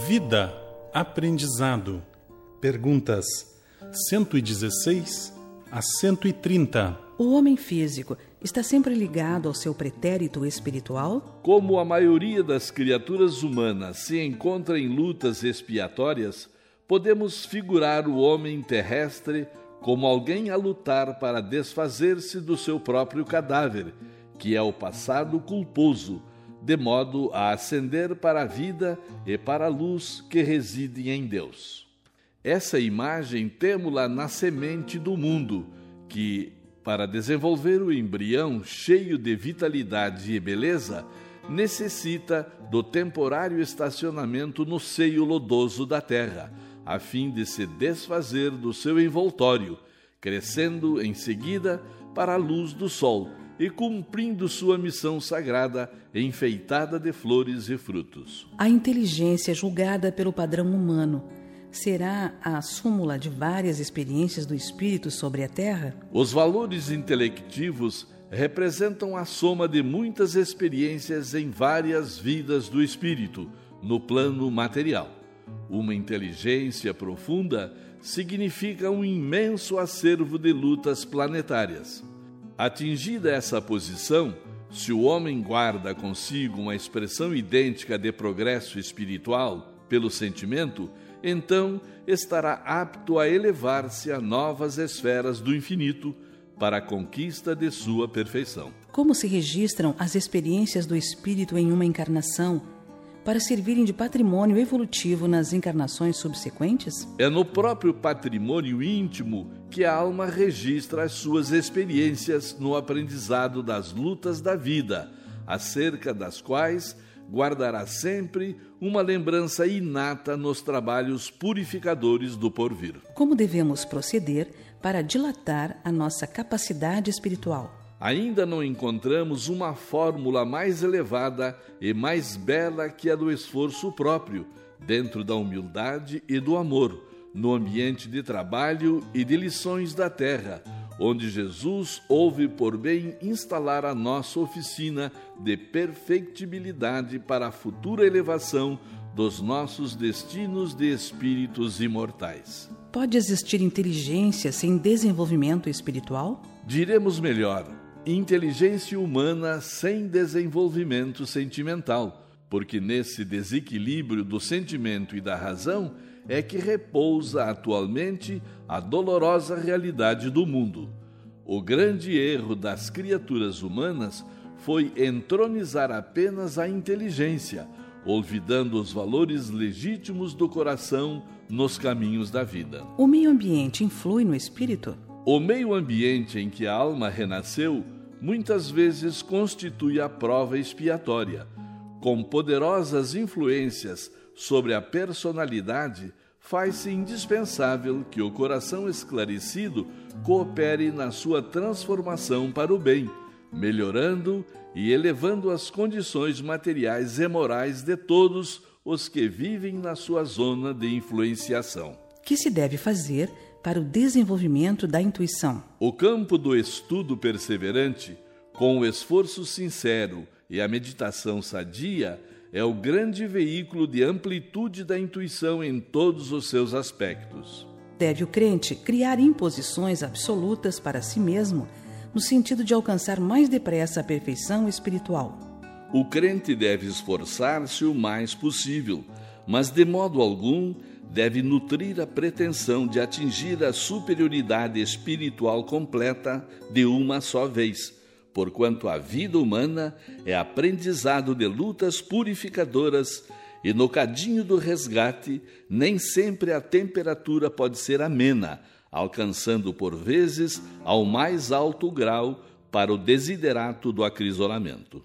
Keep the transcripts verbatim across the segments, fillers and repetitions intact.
Vida, aprendizado. Perguntas cento e dezesseis a cento e trinta. O homem físico está sempre ligado ao seu pretérito espiritual? Como a maioria das criaturas humanas se encontra em lutas expiatórias, podemos figurar o homem terrestre como alguém a lutar para desfazer-se do seu próprio cadáver, que é o passado culposo, de modo a ascender para a vida e para a luz que reside em Deus. Essa imagem temo-la na semente do mundo, que, para desenvolver o embrião cheio de vitalidade e beleza, necessita do temporário estacionamento no seio lodoso da terra, a fim de se desfazer do seu envoltório, crescendo em seguida para a luz do sol e cumprindo sua missão sagrada, enfeitada de flores e frutos. A inteligência julgada pelo padrão humano será a súmula de várias experiências do espírito sobre a Terra? Os valores intelectivos representam a soma de muitas experiências em várias vidas do espírito, no plano material. Uma inteligência profunda significa um imenso acervo de lutas planetárias. Atingida essa posição, se o homem guarda consigo uma expressão idêntica de progresso espiritual pelo sentimento, então estará apto a elevar-se a novas esferas do infinito para a conquista de sua perfeição. Como se registram as experiências do espírito em uma encarnação para servirem de patrimônio evolutivo nas encarnações subsequentes? É no próprio patrimônio íntimo que a alma registra as suas experiências no aprendizado das lutas da vida, acerca das quais guardará sempre uma lembrança inata nos trabalhos purificadores do porvir. Como devemos proceder para dilatar a nossa capacidade espiritual? Ainda não encontramos uma fórmula mais elevada e mais bela que a do esforço próprio, dentro da humildade e do amor, no ambiente de trabalho e de lições da terra, onde Jesus houve por bem instalar a nossa oficina de perfectibilidade para a futura elevação dos nossos destinos de espíritos imortais. Pode existir inteligência sem desenvolvimento espiritual? Diremos melhor, inteligência humana sem desenvolvimento sentimental, porque nesse desequilíbrio do sentimento e da razão é que repousa atualmente a dolorosa realidade do mundo. O grande erro das criaturas humanas foi entronizar apenas a inteligência, olvidando os valores legítimos do coração nos caminhos da vida. O meio ambiente influi no espírito? O meio ambiente em que a alma renasceu muitas vezes constitui a prova expiatória. Com poderosas influências sobre a personalidade, faz-se indispensável que o coração esclarecido coopere na sua transformação para o bem, melhorando e elevando as condições materiais e morais de todos os que vivem na sua zona de influenciação. Que se deve fazer para o desenvolvimento da intuição? O campo do estudo perseverante, com o esforço sincero e a meditação sadia, é o grande veículo de amplitude da intuição em todos os seus aspectos. Deve o crente criar imposições absolutas para si mesmo, no sentido de alcançar mais depressa a perfeição espiritual. O crente deve esforçar-se o mais possível, mas de modo algum deve nutrir a pretensão de atingir a superioridade espiritual completa de uma só vez, porquanto a vida humana é aprendizado de lutas purificadoras e no cadinho do resgate nem sempre a temperatura pode ser amena, alcançando por vezes ao mais alto grau para o desiderato do acrisolamento.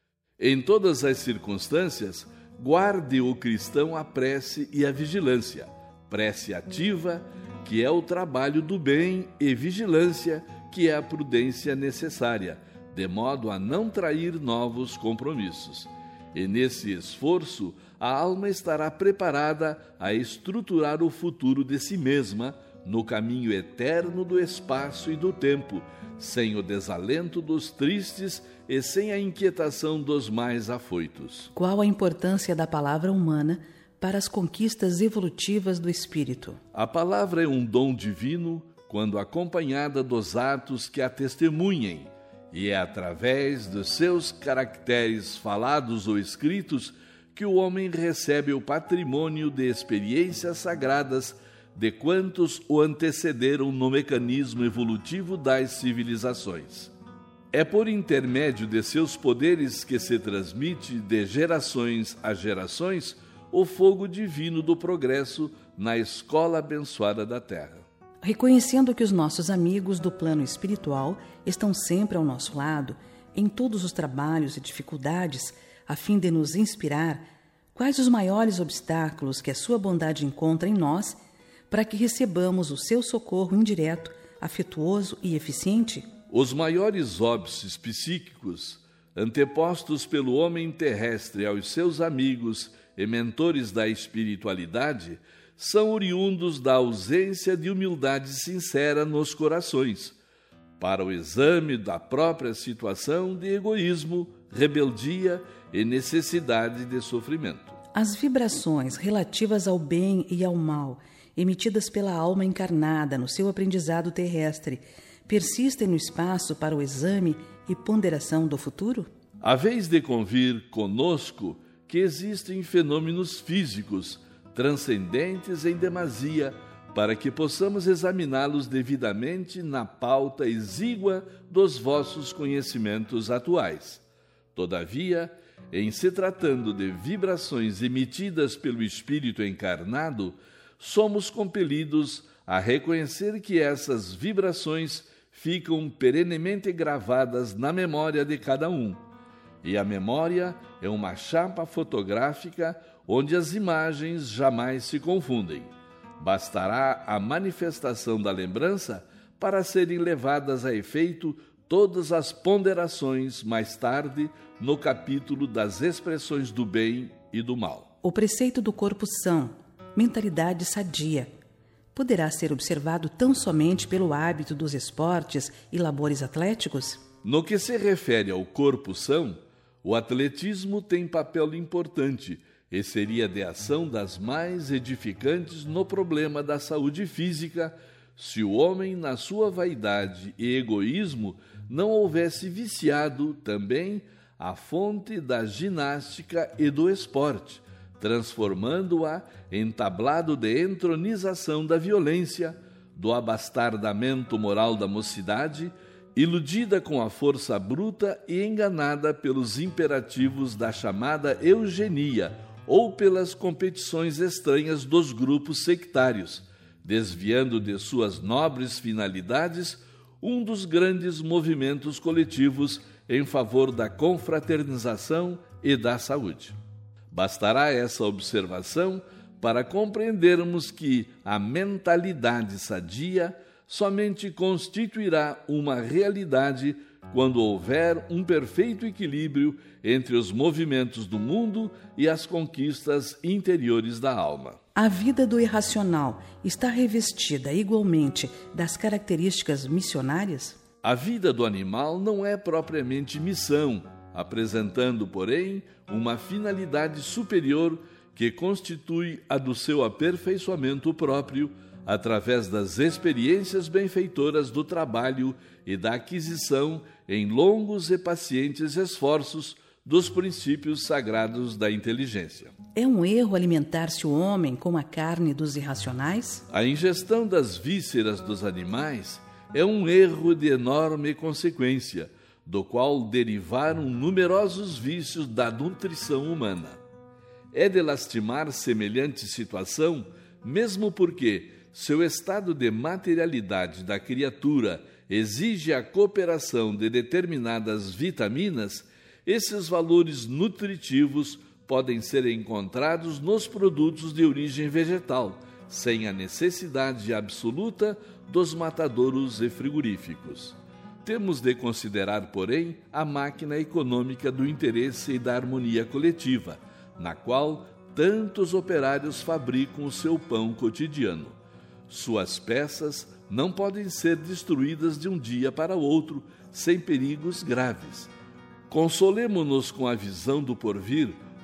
Em todas as circunstâncias, guarde o cristão a prece e a vigilância, prece ativa, que é o trabalho do bem, e vigilância, que é a prudência necessária, de modo a não trair novos compromissos. E nesse esforço, a alma estará preparada a estruturar o futuro de si mesma no caminho eterno do espaço e do tempo, sem o desalento dos tristes e sem a inquietação dos mais afoitos. Qual a importância da palavra humana para as conquistas evolutivas do espírito. A palavra é um dom divino quando acompanhada dos atos que a testemunhem, e é através dos seus caracteres falados ou escritos que o homem recebe o patrimônio de experiências sagradas de quantos o antecederam no mecanismo evolutivo das civilizações. É por intermédio de seus poderes que se transmite de gerações a gerações o fogo divino do progresso na escola abençoada da Terra. Reconhecendo que os nossos amigos do plano espiritual estão sempre ao nosso lado, em todos os trabalhos e dificuldades, a fim de nos inspirar, quais os maiores obstáculos que a sua bondade encontra em nós, para que recebamos o seu socorro indireto, afetuoso e eficiente? Os maiores óbices psíquicos, antepostos pelo homem terrestre aos seus amigos e mentores da espiritualidade, são oriundos da ausência de humildade sincera nos corações, para o exame da própria situação de egoísmo, rebeldia e necessidade de sofrimento. As vibrações relativas ao bem e ao mal, emitidas pela alma encarnada no seu aprendizado terrestre, persistem no espaço para o exame e ponderação do futuro? A vez de convir conosco que existem fenômenos físicos transcendentes em demasia para que possamos examiná-los devidamente na pauta exígua dos vossos conhecimentos atuais. Todavia, em se tratando de vibrações emitidas pelo espírito encarnado, somos compelidos a reconhecer que essas vibrações ficam perenemente gravadas na memória de cada um. E a memória é uma chapa fotográfica onde as imagens jamais se confundem. Bastará a manifestação da lembrança para serem levadas a efeito todas as ponderações mais tarde no capítulo das expressões do bem e do mal. O preceito do corpo são, mentalidade sadia, poderá ser observado tão somente pelo hábito dos esportes e labores atléticos? No que se refere ao corpo são, o atletismo tem papel importante e seria de ação das mais edificantes no problema da saúde física se o homem, na sua vaidade e egoísmo, não houvesse viciado também a fonte da ginástica e do esporte, transformando-a em tablado de entronização da violência, do abastardamento moral da mocidade, iludida com a força bruta e enganada pelos imperativos da chamada eugenia ou pelas competições estranhas dos grupos sectários, desviando de suas nobres finalidades um dos grandes movimentos coletivos em favor da confraternização e da saúde. Bastará essa observação para compreendermos que a mentalidade sadia somente constituirá uma realidade quando houver um perfeito equilíbrio entre os movimentos do mundo e as conquistas interiores da alma. A vida do irracional está revestida igualmente das características missionárias? A vida do animal não é propriamente missão, apresentando, porém, uma finalidade superior que constitui a do seu aperfeiçoamento próprio, através das experiências benfeitoras do trabalho e da aquisição, em longos e pacientes esforços, dos princípios sagrados da inteligência. É um erro alimentar-se o homem com a carne dos irracionais? A ingestão das vísceras dos animais é um erro de enorme consequência, do qual derivaram numerosos vícios da nutrição humana. É de lastimar semelhante situação, mesmo porque seu estado de materialidade da criatura exige a cooperação de determinadas vitaminas. Esses valores nutritivos podem ser encontrados nos produtos de origem vegetal, sem a necessidade absoluta dos matadouros e frigoríficos. Temos de considerar, porém, a máquina econômica do interesse e da harmonia coletiva, na qual tantos operários fabricam o seu pão cotidiano. Suas peças não podem ser destruídas de um dia para outro, sem perigos graves. Consolemo-nos com a visão do porvir,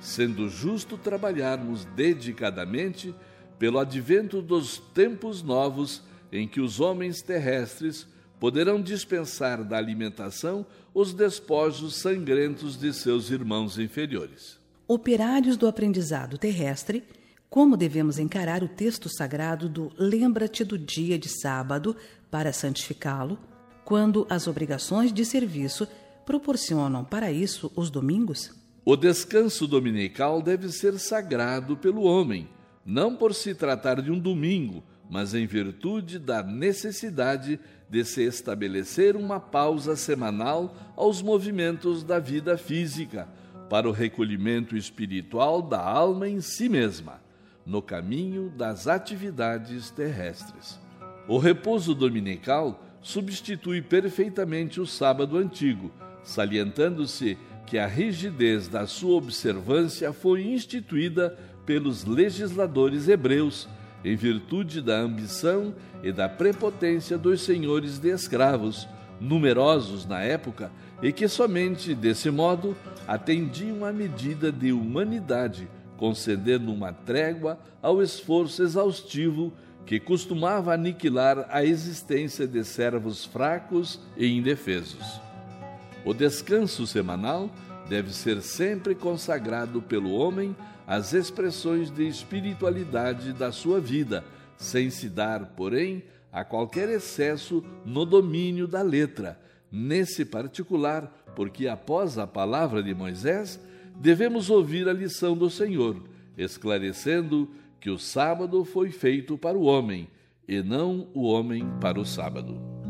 sendo justo trabalharmos dedicadamente pelo advento dos tempos novos em que os homens terrestres poderão dispensar da alimentação os despojos sangrentos de seus irmãos inferiores. Operários do aprendizado terrestre, como devemos encarar o texto sagrado do lembra-te do dia de sábado para santificá-lo, quando as obrigações de serviço proporcionam para isso os domingos? O descanso dominical deve ser sagrado pelo homem, não por se tratar de um domingo, mas em virtude da necessidade de se estabelecer uma pausa semanal aos movimentos da vida física, para o recolhimento espiritual da alma em si mesma, no caminho das atividades terrestres. O repouso dominical substitui perfeitamente o sábado antigo, salientando-se que a rigidez da sua observância foi instituída pelos legisladores hebreus, em virtude da ambição e da prepotência dos senhores de escravos, numerosos na época, e que somente desse modo atendiam à medida de humanidade, concedendo uma trégua ao esforço exaustivo que costumava aniquilar a existência de servos fracos e indefesos. O descanso semanal deve ser sempre consagrado pelo homem às expressões de espiritualidade da sua vida, sem se dar, porém, a qualquer excesso no domínio da letra, nesse particular, porque após a palavra de Moisés, devemos ouvir a lição do Senhor, esclarecendo que o sábado foi feito para o homem, e não o homem para o sábado.